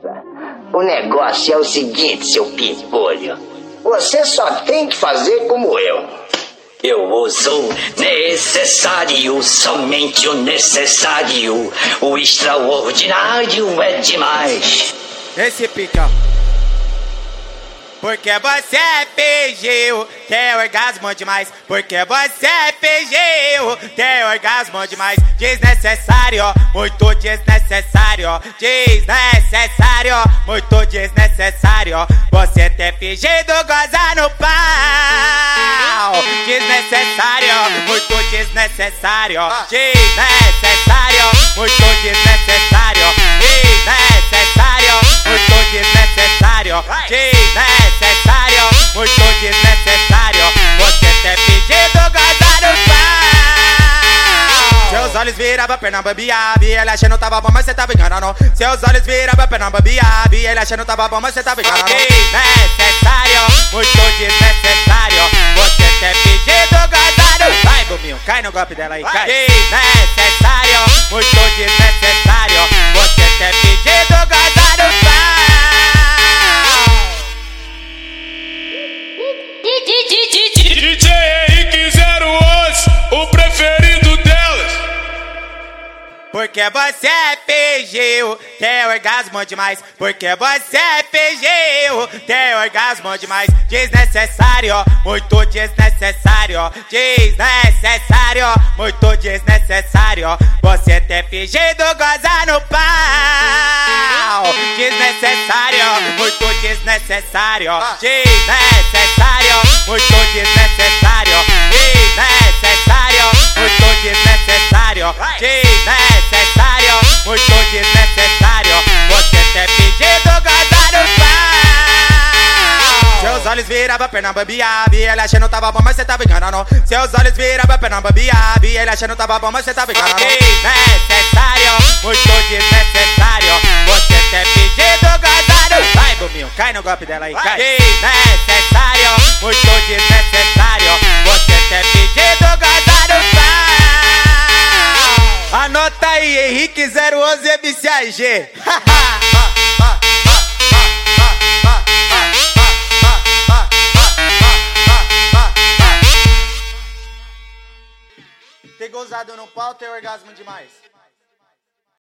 O negócio é o seguinte, seu pimpolho. Você só tem que fazer como eu. Eu uso necessário, somente o necessário. O extraordinário é demais. Esse pica. Porque você fingiu ter orgasmo demais. Porque você fingiu ter orgasmo demais. Desnecessário, muito desnecessário. Desnecessário, muito desnecessário. Você ter fingido gozar no pau. Desnecessário, muito desnecessário. Desnecessário, muito desnecessário. Desnecessário, muito desnecessário. Desnecessário, muito desnecessário. Você ter fingido gozar no pau. Seus olhos viravam perna babiava e ele achando tava bom, mas cê tava enganando. Seus olhos viravam perna babiava e ele achando tava bom, mas cê tava enganando. Desnecessário, muito desnecessário. Você ter fingido gozar no pau. Vai, bominho, cai no golpe dela aí, cai. Desnecessário, muito desnecessário. Você ter fingido gozar no pau. DJ Henrique 011, o preferido delas. Porque você fingiu ter orgasmo demais. Porque você fingiu ter orgasmo demais. Desnecessário, muito desnecessário. Desnecessário, muito desnecessário. Você ter fingido gozar no pau. Desnecessário, muito desnecessário. Desnecessário, muito desnecessário. Desnecessário, muito desnecessário. Desnecessário, muito desnecessário. Você ter fingido gozar no pau. Seus olhos viravam perna babiava e ele achando tava bom, mas cê tava enganando. Seus olhos viravam perna babiava e ele achando tava bom, mas cê tava enganando. Desnecessário, muito desnecessário. Você ter fingido gozar no pau. Vai, bominho, cai no golpe dela aí, cai. Desnecessário, muito desnecessário. Você ter fingido gozar no pau. Anota aí, Henrique 011 MCAG. Ter gozado no pau, ter orgasmo demais.